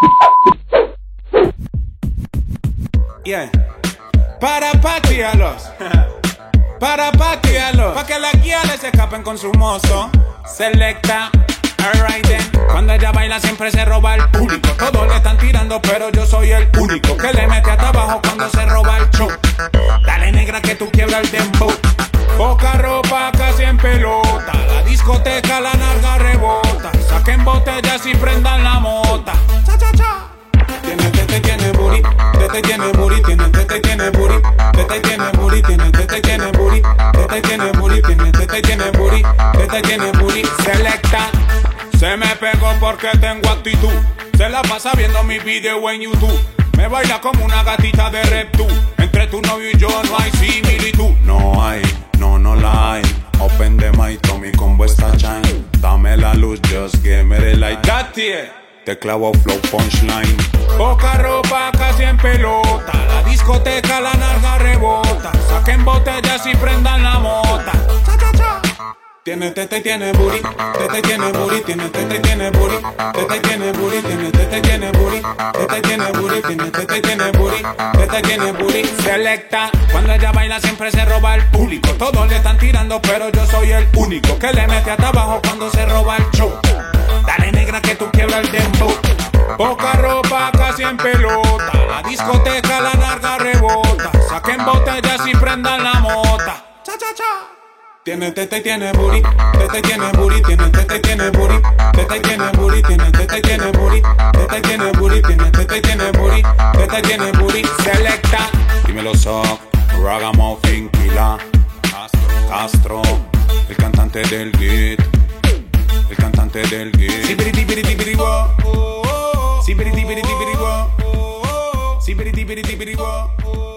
Yeah. Para patearlos. Para patearlos. Pa' que las guiales se escapen con su mozo. Selecta. Alright then. Cuando ella baila siempre se roba el público. Todos le están tirando pero yo soy el único que le mete hasta abajo cuando se roba el show. Dale negra que tú quiebras el dembow. Poca ropa casi en pelota. La discoteca la narga rebota. Saquen botellas y prendan la mota. Cha cha cha. Tiene tete, tiene booty. Tete tiene booty. Tiene tete, tiene booty. Tete tiene booty. Tiene tete, tiene booty. Tete tiene booty. Tiene tete, tiene booty. Tete tiene booty. Selecta. Se me pegó porque tengo actitud. Se la pasa viendo mi video en YouTube. Me baila como una gatita de Reptu. Entre tu novio y yo no hay similitud. No hay, no la hay. Open the mic, Tommy con vuestra chain. Dame la luz, just give me the light. Te clavo flow punchline. Poca ropa casi en pelota. La discoteca la narga rebota. Saquen botellas y prendan la mota. Cha cha cha. Tiene tete, tiene booty, tete tiene booty, tiene tete, tiene booty, tete tiene booty, tiene tete, tiene booty, tete tiene booty, tiene tete, tiene booty, tete tiene booty. Selecta, cuando ella baila siempre se roba el público. Todos le están tirando pero yo soy el único que le mete hasta abajo cuando se roba el show. Dale negra que tú quiebras el dembow. Poca ropa casi en pelota. La discoteca la narga rebota. Saquen botellas y prendan la mota. Cha cha cha. Tiene tete, tiene booty, tete tiene booty, tiene tete, tiene booty, tete tiene booty, tiene tete, tiene booty, tete tiene booty, tiene tete, tiene booty, tete tiene booty. Selecta. Dímelo Sock, Ragamuffin, Killa, Castro, el cantante del beat, el cantante del beat. Sibiriti biriti biriwo, sibiriti biriti biriwo, sibiriti biriti biriwo.